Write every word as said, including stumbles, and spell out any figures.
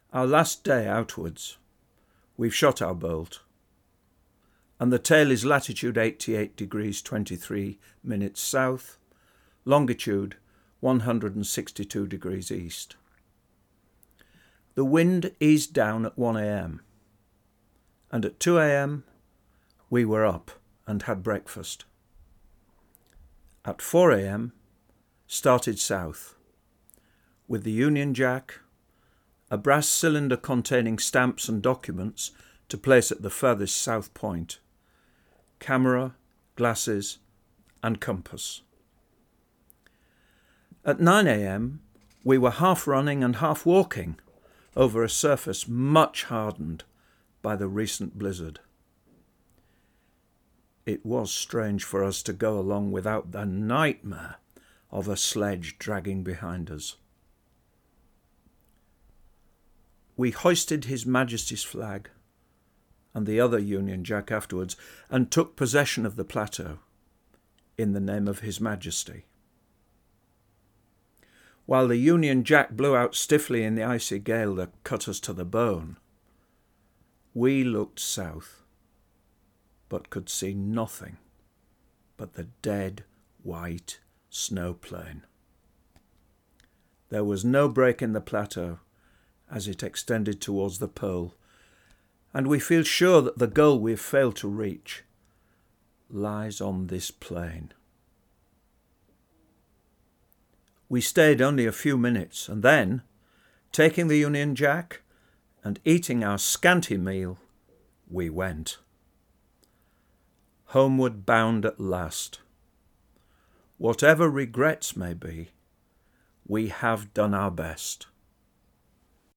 Our last day outwards, we've shot our bolt, and the tail is latitude eighty-eight degrees twenty-three minutes south, longitude one hundred sixty-two degrees east. The wind eased down at one a.m, and at two a.m. we were up and had breakfast. At four a.m. started south, with the Union Jack, a brass cylinder containing stamps and documents to place at the furthest south point, camera, glasses, and compass. At nine a.m. we were half running and half walking over a surface much hardened by the recent blizzard. It was strange for us to go along without the nightmare of a sledge dragging behind us. We hoisted His Majesty's flag and the other Union Jack afterwards and took possession of the plateau in the name of His Majesty. While the Union Jack blew out stiffly in the icy gale that cut us to the bone, we looked south, but could see nothing but the dead white snow plain. There was no break in the plateau as it extended towards the pole, and we feel sure that the goal we've failed to reach lies on this plain. We stayed only a few minutes, and then, taking the Union Jack and eating our scanty meal, we went. Homeward bound at last. Whatever regrets may be, we have done our best.